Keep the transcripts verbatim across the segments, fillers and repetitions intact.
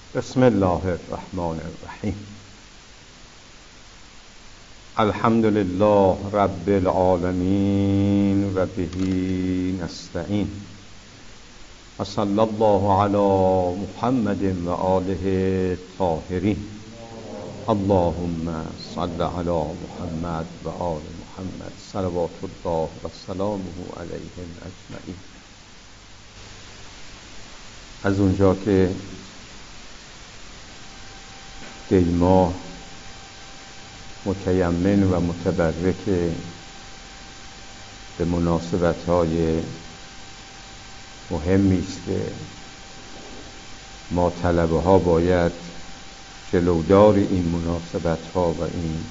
بسم الله الرحمن الرحیم. الحمد لله رب العالمین و بهی نستعین و صلی الله علی محمد و آله الطاهرین. اللهم صل علی محمد و آل محمد صلوات الله و سلامه علیهم اجمعین. از اونجا که دی‌ماه متیمن و متبرک به مناسبت‌های مهمی است که ما طلبه ها باید جلودار این مناسبت‌ها و این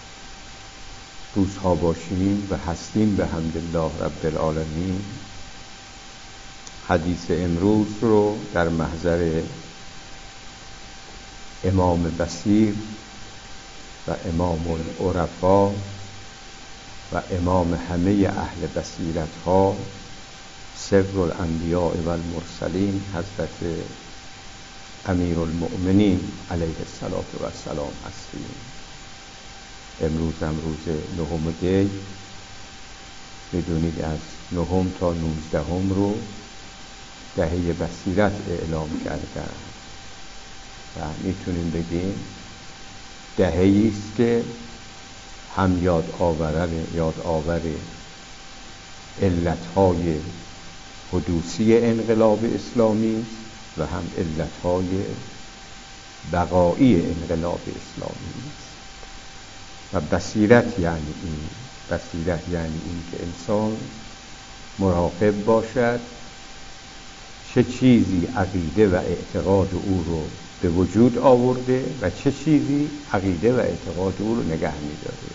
روزها باشیم و هستیم به حمدالله رب العالمین. حدیث امروز رو در محضر امام بصیر و امام العرفا و امام همه اهل بصیرت ها سر الانبیاء و المرسلین حضرت امیر المؤمنین علیه السلام هستیم. امروز هم روز نهم دی، میدونید از نهم تا نوزدهم رو دهه بصیرت اعلام کردن و میتونیم بگیم دهه‌ای است که هم یاد آور یاد آور علتهای حدوثی انقلاب اسلامی است و هم علتهای بقایی انقلاب اسلامی است. و بصیرت یعنی این بصیرت یعنی این که انسان مراقب باشد چه چیزی عقیده و اعتقاد او رو به وجود آورده و چه چیزی عقیده و اعتقاد او رو نگه می‌داره.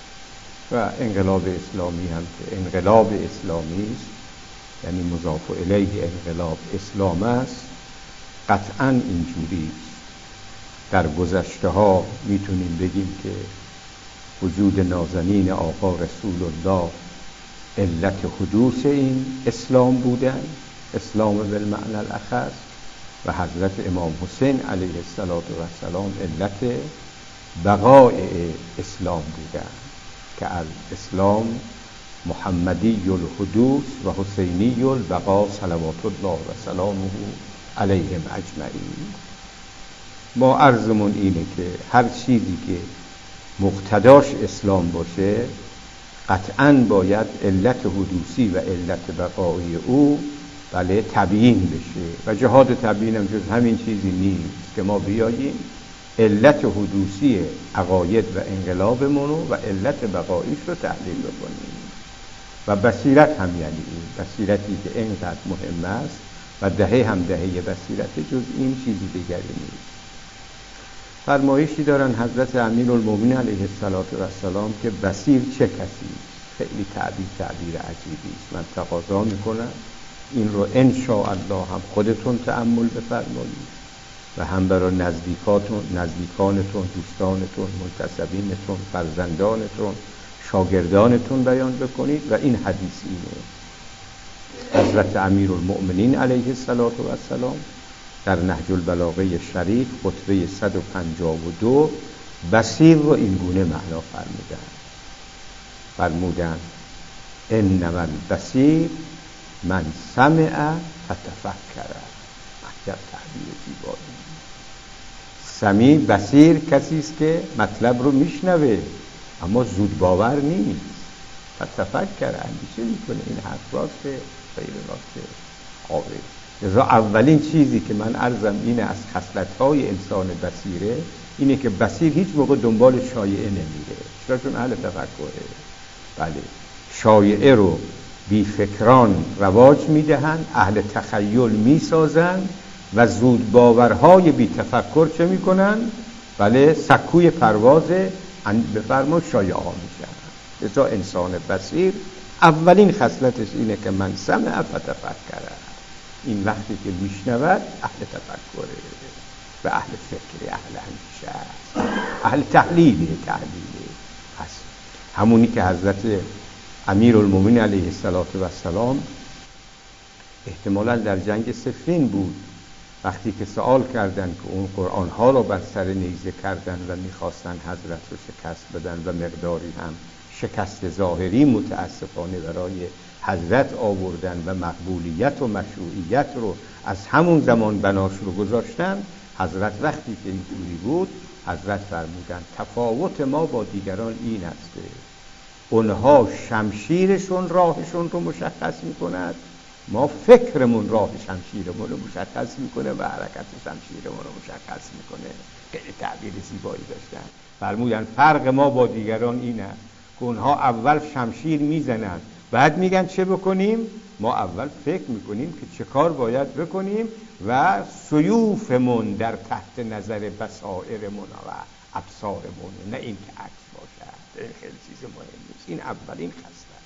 و انقلاب اسلامی هم که انقلاب اسلامی است، یعنی مضاف الیه انقلاب اسلام است، قطعاً اینجوری است. در گذشته ها میتونیم بگیم که وجود نازنین آقا رسول الله علت حدوث این اسلام بودن، اسلام بالمعنی الاخص، و حضرت امام حسین علیه السلام علت بقای اسلام بودن که الاسلام محمدی الحدوث و حسینی البقا صلوات الله و سلامه علیهم اجمعین. ما عرضمون اینه که هر چیزی که مقتداش اسلام باشه قطعاً باید علت حدوثی و علت بقایی او بله تبیین بشه و جهاد تبیین هم جز همین چیزی نیست که ما بیاییم علت حدوثی عقاید و انقلابمون و علت بقاییش رو تحلیل بکنیم. و بصیرت هم یعنی این بصیرتی که اینقدر مهم است و دهه هم دهه بصیرت، جز این چیزی دیگری نیست. فرمایشی دارن حضرت امیر المؤمنین علیه السلام که بصیر چه کسی؟ خیلی تعبیر تعبیر عجیبی است. من تقاضا میکنم این رو ان شاء الله هم خودتون تأمل بفرمایید و هم برای نزدیکاتون، نزدیکانتون، دوستانتون، منتسبینتون، فرزندانتون، شاگردانتون بیان بکنید. و این حدیث اینه. حضرت امیر المؤمنین علیه السلام در نهج البلاغه شریف خطبه صد و پنجاه و دو بصیر رو این گونه معنا فرمودن. فرمودن انما البصیر من سمع فتفکر. عجب تعبیر زیبایی. سمیع بصیر کسی است که مطلب رو میشنوه اما زود باور نیست. فتفکر، اندیشه میکنه این حرف راسته غیر راسته قابل. لذا اولین چیزی که من عرضم اینه از خصلت‌های انسان بصیره اینه که بصیر هیچ موقع دنبال شایعه نمیره. چرا؟ چون اهل تفکره. بله، شایعه رو بی فکران رواج میدهند، اهل تخیل میسازند و زود باورهای بی تفکر چه میکنن؟ بله، سکوی پرواز بفرمایید شایعه ها میشن. لذا انسان بصیر اولین خصلتش اینه که من سمع فتفکر. این وقتی که میشنود اهل تفکره و اهل فکر، اهل اندیشه است، اهل تحلیل تحلیل هست. همونی که حضرت امیر المؤمنین علیه السلام احتمالاً در جنگ صفین بود وقتی که سوال کردن که اون قرآن ها رو بر سر نیزه کردن و میخواستن حضرت رو شکست بدن و مقداری هم شکست ظاهری متاسفانه برای حضرت آوردن و مقبولیت و مشروعیت رو از همون زمان بناش رو گذاشتن، حضرت وقتی که اینطوری بود حضرت فرمودن تفاوت ما با دیگران این است، اونها شمشیرشون راهشون رو مشخص میکند، ما فکرمون راه شمشیرمون رو مشخص میکنه و حرکت شمشیرمون رو مشخص میکنه. خیلی تعبیر زیبایی داشتن. فرمودن فرق ما با دیگران اینه که اونها اول شمشیر میزنن بعد میگن چه بکنیم، ما اول فکر میکنیم که چه کار باید بکنیم و سیوفمون در تحت نظر بصائرمون و ابصارمون، نه این که عکس باشد. این خیلی چیز مهم نیست. این اولین خصلت.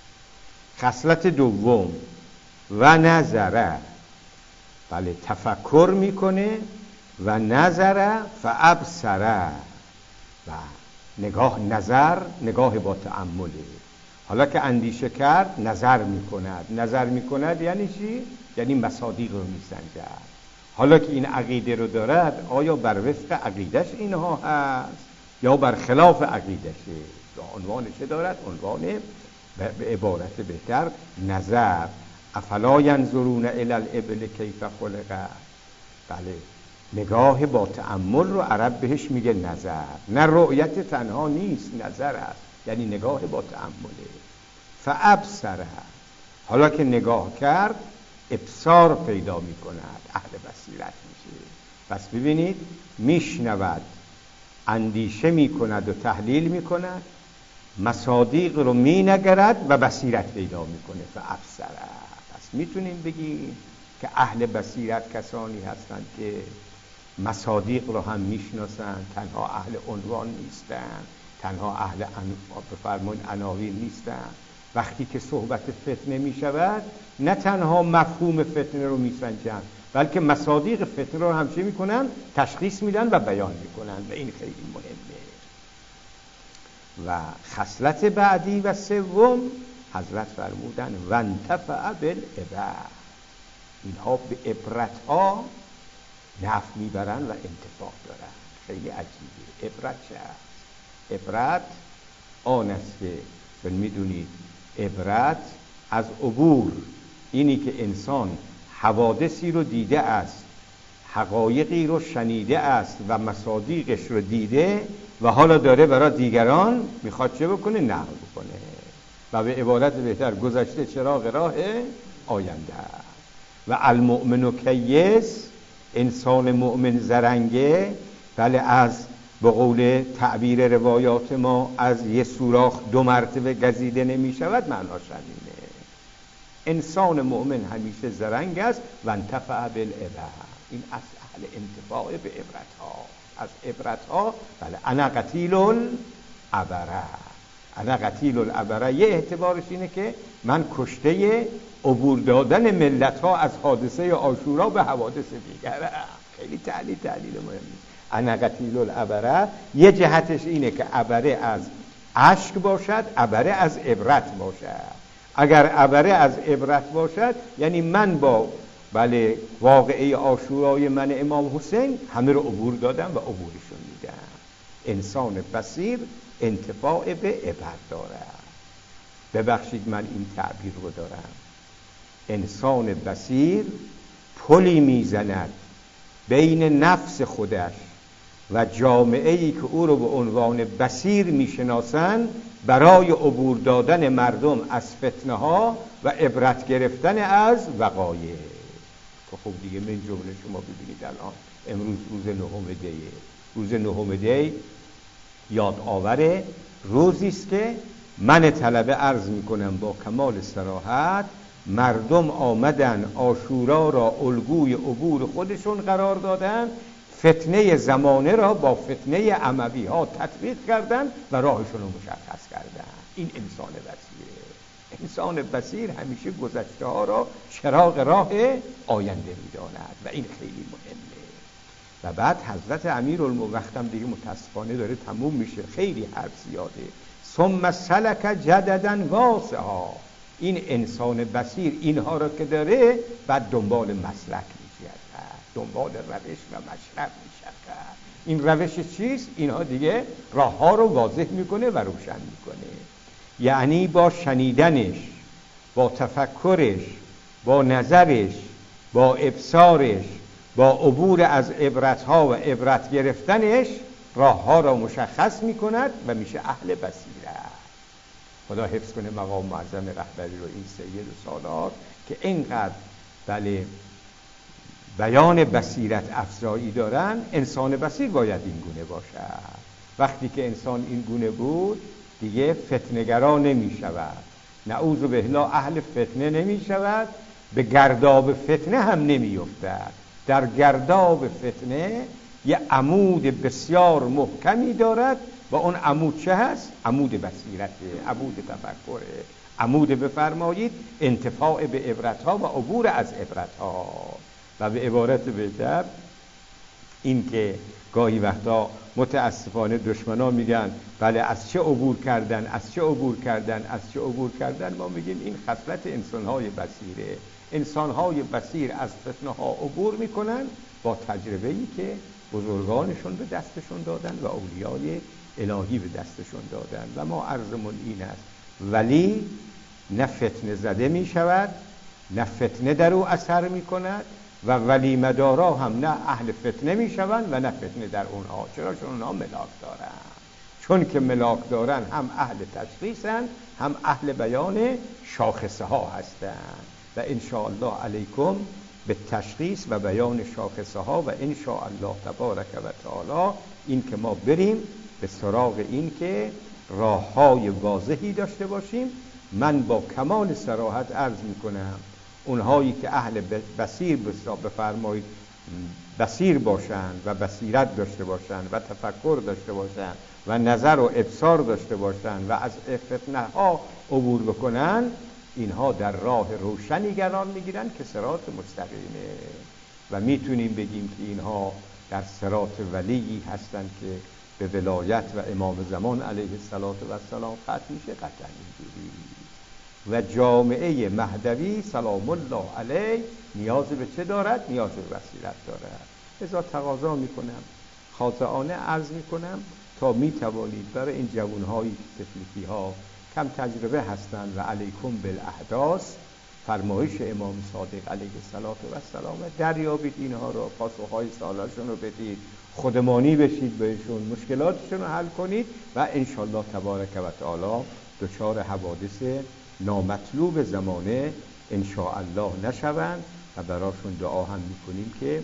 خصلت دوم و نظره، بله تفکر میکنه و نظره فابصره، و نگاه نظر نگاه با تأمله. حالا که اندیشه کرد نظر میکند. نظر میکند یعنی چی؟ یعنی مصادیق رو میسنجد. حالا که این عقیده رو دارد آیا بر وفق عقیدش اینها هست یا بر خلاف عقیدشه؟ عنوان چه دارد؟ عنوان به عبارت بهتر نظر. افلا ینظرون الی الابل کیف خلقت. بله نگاه با تأمل رو عرب بهش میگه نظر. نه رؤیت تنها نیست، نظر است، یعنی نگاه با تأمله. فابصره، حالا که نگاه کرد ابصار پیدا میکند، اهل بصیرت میشه. پس ببینید میشنود، اندیشه میکند و تحلیل میکند، مصادیق رو مینگرد و بصیرت پیدا میکنه. فابصره. پس میتونیم بگیم که اهل بصیرت کسانی هستند که مصادیق رو هم میشناسند، تنها اهل عنوان نیستند، تنها اهل بفرمون عناوین نیستند. وقتی که صحبت فتنه میشود نه تنها مفهوم فتنه رو میسنجند بلکه مصادیق فتنه رو هم چه میکنن؟ تشخیص میدن و بیان میکنن، و این خیلی مهمه. و خصلت بعدی و سوم حضرت فرمودن وانتفع بالعبر، اینها به عبرتها نفع میبرن و انتفاع دارن. خیلی عجیبه. عبرت چه است؟ عبرت آن است که میدونید عبرت از عبور، اینی که انسان حوادثی رو دیده است، حقایقی رو شنیده است و مصادیقش رو دیده و حالا داره برای دیگران میخواد چه بکنه؟ نقل بکنه. و به عبارت بهتر گذشته چراغ راه آینده. و المؤمن کیس، انسان مؤمن زرنگه. بله از به قول تعبیر روایات ما از یه سوراخ دو مرتبه گزیده نمی شود، معناش همینه. انسان مؤمن همیشه زرنگ است. و انتفع بالعبر، این از اهل انتفاع به عبرت ها. از عبرت ها. بله انا قتیل العبره. انا قتیل العبره یه اعتبارش اینه که من کشته عبور دادن ملت ها از حادثه عاشورا به حوادث دیگره. خیلی تعلیل تعلیل مهمی. انا قتیل العبره یه جهتش اینه که عبره از اشک باشد، عبره از عبرت باشد. اگر عبره از عبرت باشد یعنی من با بله واقعه عاشورای من امام حسین همه رو عبور دادم و عبورشون میدم. انسان بصیر انتفاع به عبر دارد. ببخشید من این تعبیر رو دارم. انسان بصیر پلی میزند بین نفس خودش و جامعه‌ای که او رو به عنوان بصیر میشناسند برای عبور دادن مردم از فتنه ها و عبرت گرفتن از وقایع. که خب دیگه من جمله شما ببینید الان امروز روز نهم دیه. روز نهم دی یاد آور روزی است که من طلبه عرض میکنم با کمال صراحت، مردم آمدن عاشورا را الگوی عبور خودشون قرار دادن، فتنه زمانه را با فتنه اموی ها تطبیق کردن و راهشون رو مشخص کردن. این انسان بصیره. انسان بصیر همیشه گذشته ها را چراغ راه آینده میداند و این خیلی مهمه. و بعد حضرت امیرالموقتم دیگه متاسفانه داره تموم میشه، خیلی حرف زیاده. ثم سلک جددا واسعا، این انسان بصیر اینها را که داره بعد دنبال مسلک میشه. دنبال روش و مشرب می‌شود. این روش چیست؟ اینها دیگه راه ها رو واضح میکنه و روشن میکنه. یعنی با شنیدنش، با تفکرش، با نظرش، با ابصارش، با عبور از عبرتها و عبرت گرفتنش راه ها را مشخص میکند و میشه اهل بصیرت. خدا حفظ کنه مقام معظم رهبری رو این سید و سالار که اینقدر بله بیان بصیرت افزایی دارن. انسان بصیر باید این گونه باشد. وقتی که انسان این گونه بود دیگه فتنه‌گرا نمی شود، نعوذ بالله اهل فتنه نمی شود، به گرداب فتنه هم نمی افتد. در گرداب فتنه یه عمود بسیار محکمی دارد و اون عمود چه هست؟ عمود بصیرته، عمود تفکره، عمود بفرمایید انتفاع به عبرتها و عبور از عبرتها. و به عبارت بهتر این که گاهی وقتا متاسفانه دشمنان میگن بله از چه عبور کردن، از چه عبور کردن، از چه عبور کردن، ما میگیم این خصلت انسانهای بصیره. انسانهای بصیر از فتنه ها عبور میکنن با تجربه‌ای که بزرگانشون به دستشون دادن و اولیای الهی به دستشون دادن. و ما عرضمون این است ولی نه فتنه زده میشود، نه فتنه در او اثر میکند و ولی مدارا هم نه اهل فتنه میشوند و نه فتنه در اونها. چرا؟ چون اونها ملاک دارن. چون که ملاک دارن هم اهل تشخیصن هم اهل بیان شاخصه ها هستند. و انشاءالله علیکم به تشخیص و بیان شاخصه ها و انشاءالله تبارک و تعالی این که ما بریم به سراغ این که راه های واضحی داشته باشیم. من با کمال صراحت عرض میکنم اونهایی که اهل بصیر بفرمایید بصیر باشند و بصیرت داشته باشند و تفکر داشته باشند و نظر و ابصار داشته باشند و از فتنه ها عبور بکنن، اینها در راه روشنی قرار میگیرن که صراط مستقیمه و میتونیم بگیم که اینها در صراط ولیی هستند که به ولایت و امام زمان علیه السلام ختم میشه. قطعا اینجوری و جامعه مهدوی سلام الله علیه نیاز به چه دارد؟ نیاز به بصیرت دارد. لذا تقاضا میکنم، خاطئانه عرض میکنم تا میتوانید برای این جوانهایی که تفلیکی ها کم تجربه هستند و علیکم بالاحداث فرمایش امام صادق علیه السلام دریابید، اینها را پاسخهای سوالاشون رو بدید، خودمانی بشید بهشون، مشکلاتشون رو حل کنید و انشالله تبارک و تعالی دچار حوادث نامطلوب زمانه انشاءالله نشوند و براشون دعا هم میکنیم که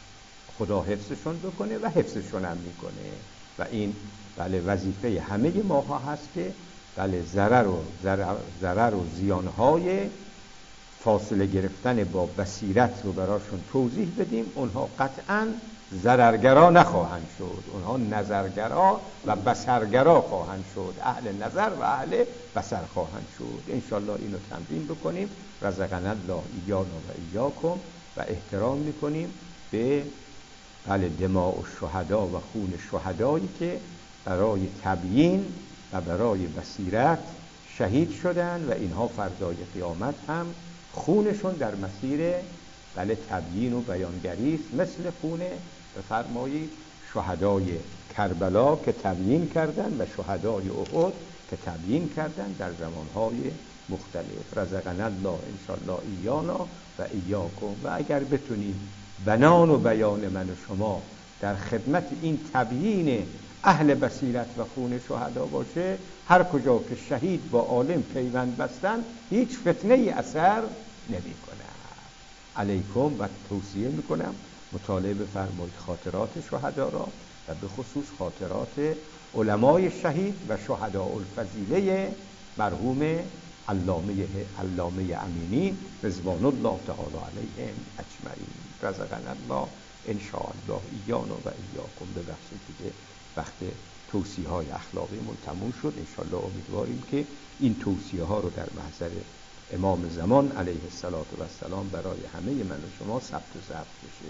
خدا حفظشون بکنه و حفظشون هم میکنه. و این بله وظیفه همه ما ها هست که بله ضرر و ضرر و زیانهای فاصله گرفتن با بصیرت رو براشون توضیح بدیم. اونها قطعاً ضررگرا نخواهند شد، اونها نظرگرا و بصرگرا خواهند شد، اهل نظر و اهل بصر خواهند شد. انشالله اینو تمرین بکنیم. رزقنا الله ایانا و ایاکم و احترام میکنیم به بله دماء الشهدا و خون شهدایی که برای تبیین و برای بصیرت شهید شدن و اینها فردای قیامت هم خونشون در مسیر بله تبیین و بیانگری است، مثل خون بفرمایید شهدای کربلا که تبیین کردن و شهدای احد که تبیین کردن در زمانهای مختلف. رزقنا الله انشاءالله ایانا و ایاکم. و اگر بتونیم بنان و بیان من و شما در خدمت این تبیین اهل بصیرت و خون شهدا باشه، هر کجا که شهید با عالم پیوند بستن هیچ فتنه ای اثر نمی کنه. علیکم و توصیه میکنم مطالعه بفرمایید خاطرات شهدا را و به خصوص خاطرات علمای شهید و شهداء الفضیله مرحوم علامه علامه امینی رضوان الله تعالی علیهم اجمعین. رزقنا الله ان شاء الله ایانا و ایاکم. ببخشید دیگه وقت توصیه های اخلاقی من تموم شد. ان شاء الله امیدواریم که این توصیه ها رو در محضر امام زمان علیه السلام برای همه من و شما ثبت و ضبط بشه.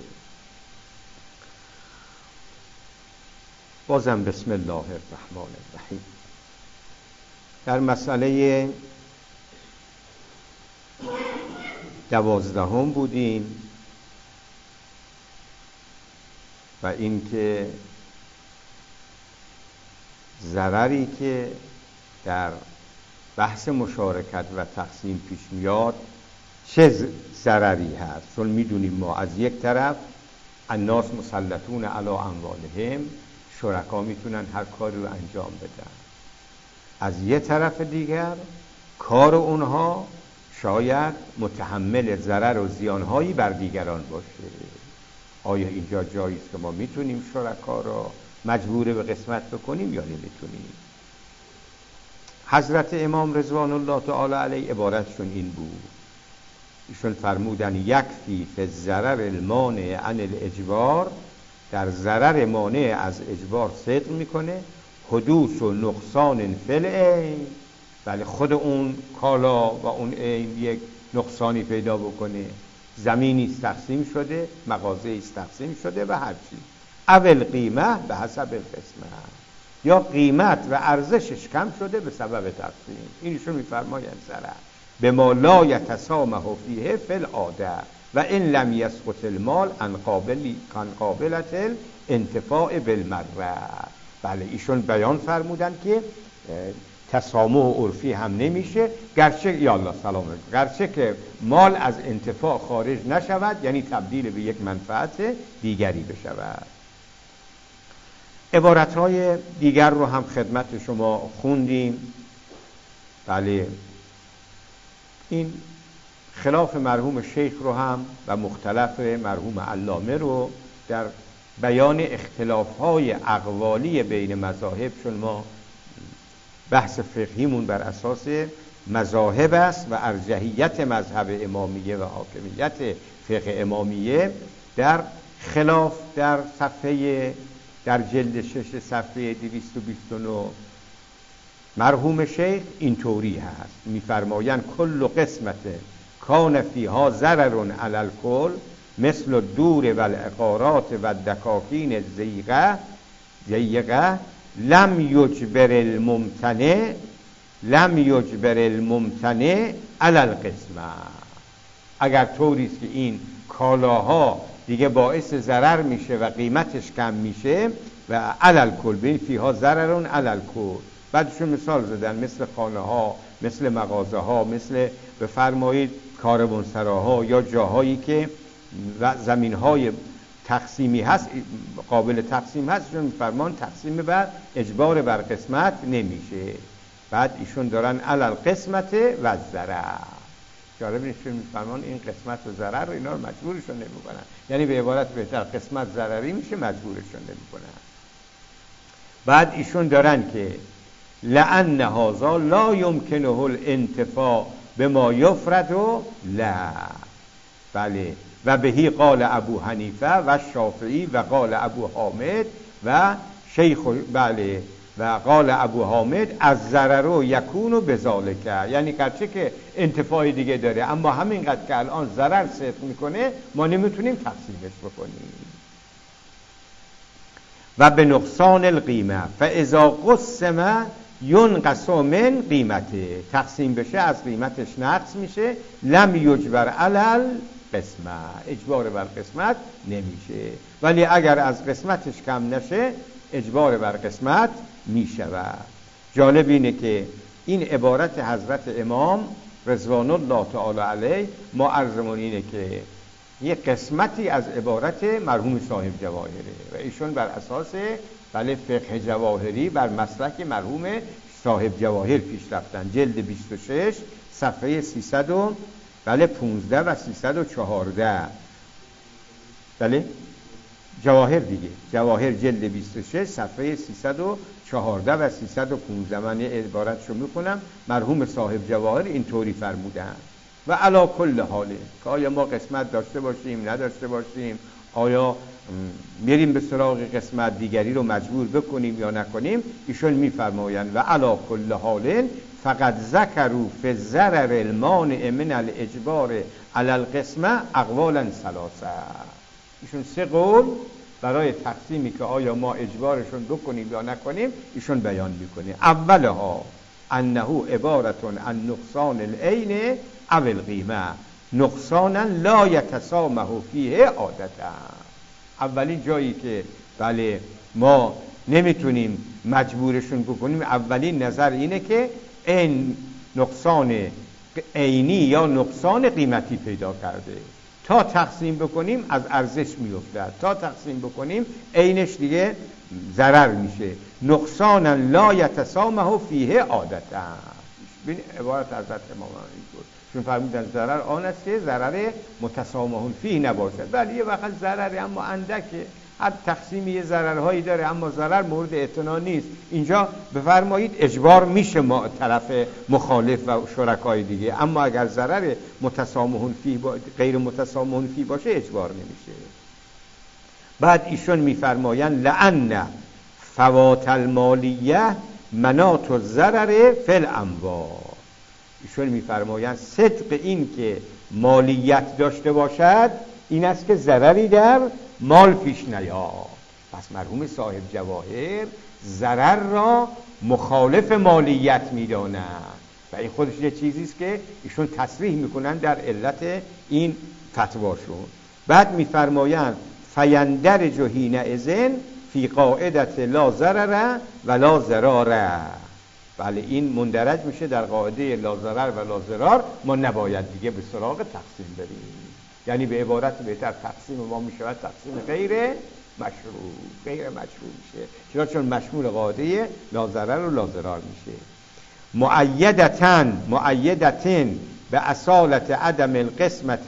بازم بسم الله الرحمن الرحیم. در مسئله دوازدهم بودیم و اینکه ضرری که در بحث مشارکت و تقسیم پیش میاد چه ضرری هست. چون میدونیم ما از یک طرف الناس مسلطون علی اموالهم، شرکا میتونن هر کاری رو انجام بدن، از یه طرف دیگر کار اونها شاید متحمل ضرر و زیانهایی بر دیگران باشه. آیا اینجا جایی است که ما میتونیم شرکا را مجبور به قسمت بکنیم یا نمیتونیم؟ حضرت امام رضوان الله تعالی علیه عبارتشون این بود، ایشون فرمودن یکفی فی الضرر المانع عن الاجبار، در ضرر مانع از اجبار صدق میکنه، حدوث و نقصان فی العین، بله خود اون کالا و اون عین یک نقصانی پیدا بکنه، زمینی تقسیم شده، مغازه‌ای تقسیم شده و هر چی، اول قیمه به حسب القسمه، یا قیمت و ارزشش کم شده به سبب تقسیم. اینشون میفرمایند ضرر به ما لا یتسامح فیه فی العاده و ان لم یسقط المال عن قابلی عن قابلت الانتفاع بالمره. بله ایشون بیان فرمودن که تسامح عرفی هم نمیشه، گرچه یا الله سلامت، گرچه که مال از انتفاع خارج نشود، یعنی تبدیل به یک منفعت دیگری بشود. عبارتهای دیگر رو هم خدمت شما خوندیم. بله این خلاف مرحوم شیخ رو هم و مختلف مرحوم علامه رو در بیان اختلافهای اقوالی بین مذاهب، چون ما بحث فقهیمون بر اساس مذاهب است و ارجحیت مذهب امامیه و حاکمیت فقه امامیه، در خلاف در صفحه در جلد شش صفحه دویست و بیست و نه مرحوم شیخ اینطوری هست، میفرمایند کل قسمت کان فیها ضرر علی الکل مثل الدور و العقارات و الدکاکین الضیقه ضیقه لم یجبر الممتنع لم یجبر الممتنع علی القسمه. اگر طوری است که این کالاها دیگه باعث ضرر میشه و قیمتش کم میشه و علی الکل بین فیها ضررون علی الکل، بعدشون مثال زدن مثل خانه ها، مثل مغازه ها، مثل بفرمایید کاروانسراها یا جاهایی که زمین های تقسیمی هست، قابل تقسیم هست، چون فرمان تقسیم بر اجبار بر قسمت نمیشه. بعد ایشون دارن علل قسمت و ضرر، جالب ایشون میفرمان این قسمت و ضرر رو اینا رو مجبورشون نمیکنن، یعنی به عبارت بهتر قسمت ضرری میشه مجبورشون نمیکنن. بعد ایشون دارن که لأن هذا لا يمكنه الانتفاع بما يفرد لا، بله و بهی قال ابو حنیفه و شافعی و قال ابو حامد و شیخ، بله و قال ابو حامد از ضرر یکون بذالک، یعنی گرچه که انتفاع دیگه داره اما همینقدر که الان ضرر صرف میکنه ما نمیتونیم تقسیمش بکنیم. و به نقصان القیمه فاذا قسم ینقص من قیمته، تقسیم بشه از قیمتش نقص میشه، لم یجبر علل قسمت، اجبار بر قسمت نمیشه، ولی اگر از قسمتش کم نشه اجبار بر قسمت میشود. جالب اینه که این عبارت حضرت امام رضوان الله تعالی علیه ما عرضمون اینه که یه قسمتی از عبارت مرحوم صاحب جواهره و ایشون بر اساس بله فقه جواهری بر مسلک مرحوم صاحب جواهر پیش رفتن. جلد بیست و شش صفحه سیصد و بله پانزده و سیصد و چهارده، بله جواهر دیگه، جواهر جلد بیست و شش صفحه سیصد و چهارده و سیصد و پانزده. من یه عبارتشو میخونم. مرحوم صاحب جواهر اینطوری فرمودن و علا کل حاله که آیا ما قسمت داشته باشیم نداشته باشیم، آیا میریم به سراغ قسمت دیگری رو مجبور بکنیم یا نکنیم، ایشون میفرمایند و علا کل حال فقط ذکروا فی الضرر المانع من الاجبار علی القسمه اقوالا ثلاثه. ایشون سه قول برای تقسیمی که آیا ما اجبارشون بکنیم یا نکنیم ایشون بیان میکنه. اولها انه عبارتون عن نقصان العین او القیمه نقصانا لا یتسامح فیه عادتا. اولین جایی که بله ما نمیتونیم مجبورشون بکنیم، اولین نظر اینه که این نقصان عینی یا نقصان قیمتی پیدا کرده، تا تقسیم بکنیم از ارزش میافتد، تا تقسیم بکنیم عینش دیگه ضرر میشه. نقصانا لا یتسامح فیه عادتا. ببین عبارت حضرت امام اینطور چون فرمودن ضرر آن است که ضرر متسامح فیه نباشد. ولی یه وقت ضرر اما اندکه، هر تقسیمی یه ضررهایی داره اما ضرر مورد اعتنا نیست. اینجا بفرمایید اجبار میشه ما طرف مخالف و شرکای دیگه، اما اگر ضرر متسامح فیه با... غیر متسامح فیه باشه اجبار نمیشه. بعد ایشون میفرمایند لأن فوات المالیه مناط الضرر فی الاموال. ایشون میفرمایند صدق این که مالیت داشته باشد این است که ضرری در مال پیش نیاد. پس مرحوم صاحب جواهر ضرر را مخالف مالیت میدانند و این خودش یه چیزی است که ایشون تصریح میکنن در علت این فتواشون. بعد میفرمایند فیندرج حینئذ فی قاعدة لا ضرر و لا ضرار. بله این مندرج میشه در قاعده لا ضرر و لا ضرار. ما نباید دیگه به سراغ تقسیم بریم، یعنی به عبارت بهتر تقسیم ما میشود تقسیم غیر مشروع، غیر مشروع میشه. چرا؟ چون مشمول قاعده لا ضرر و لا ضرار میشه. مؤیدتن مؤیدتن به اصالت عدم القسمت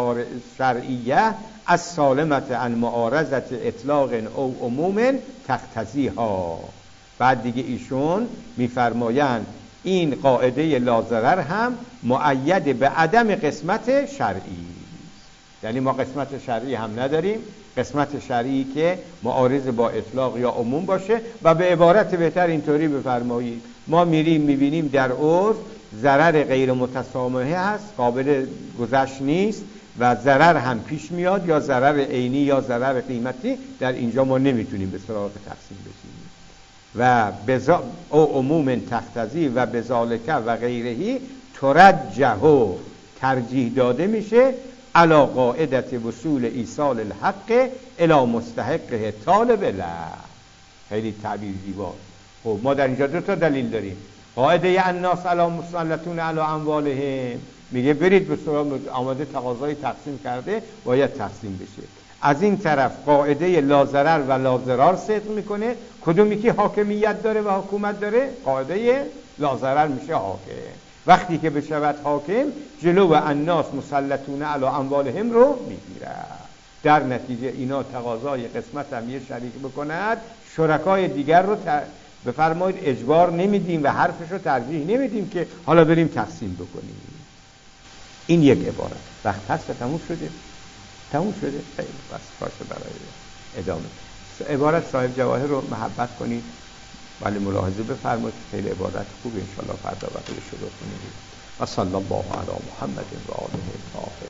شرعیه از سالمت عن معارضت اطلاق او عموم تقتضیها. بعد دیگه ایشون میفرمایند این قاعده لا ضرر هم مؤید به عدم قسمت شرعی، یعنی ما قسمت شرعی هم نداریم، قسمت شرعی که معارض با اطلاق یا عموم باشه. و به عبارت بهتر اینطوری بفرمایید ما میریم میبینیم در عرف ضرر غیر متسامحه هست، قابل گذشت نیست و ضرر هم پیش میاد، یا ضرر عینی یا ضرر قیمتی. در اینجا ما نمیتونیم به سراغ تقسیم بشیم و بزا او عموم تقتضی و بذالک و غیرهی ترجح و ترجیح داده میشه علی قاعدت وصول ایصال الحق الی مستحقه طالب له. خیلی تعبیر زیباست. خب ما در اینجا دو تا دلیل داریم. قاعده الناس علی مسلطون علی اموالهم میگه برید به سراغ آماده تقاضای تقسیم کرده باید تقسیم بشه. از این طرف قاعده لا ضرر و لا ضرار صدق میکنه. کدومی که حاکمیت داره و حکومت داره؟ قاعده لا ضرر میشه حاکم. وقتی که بشود حاکم جلو و الناس مسلطون علی اموالهم رو میگیره. در نتیجه اینا تقاضای قسمت هم یه شریک بکند، شرکای دیگر رو ت... بفرمایید اجبار نمیدیم و حرفش رو ترجیح نمیدیم که حالا بریم تقسیم بکنیم. این یک عبارت. وقت هست و تموم شده؟ تموم شده؟ خیلی بس باشه برای ادامه. عبارت صاحب جواهر رو محبت کنید ولی ملاحظه بفرمایید خیلی عبارت خوب، انشالله فردا وقتی شروع کنید. و صلی الله علی محمد و آله الطاهرین.